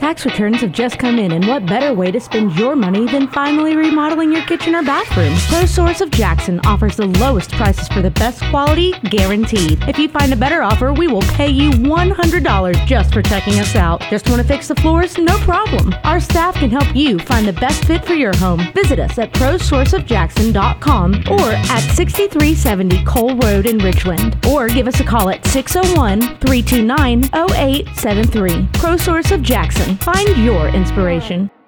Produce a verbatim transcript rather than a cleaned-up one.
Tax returns have just come in, and what better way to spend your money than finally remodeling your kitchen or bathroom? ProSource of Jackson offers the lowest prices for the best quality, guaranteed. If you find a better offer, we will pay you one hundred dollars just for checking us out. Just want to fix the floors? No problem. Our staff can help you find the best fit for your home. Visit us at pro source of jackson dot com or at sixty-three seventy Cole Road in Richland. Or give us a call at six oh one, three two nine, oh eight seven three. ProSource of Jackson. Find your inspiration.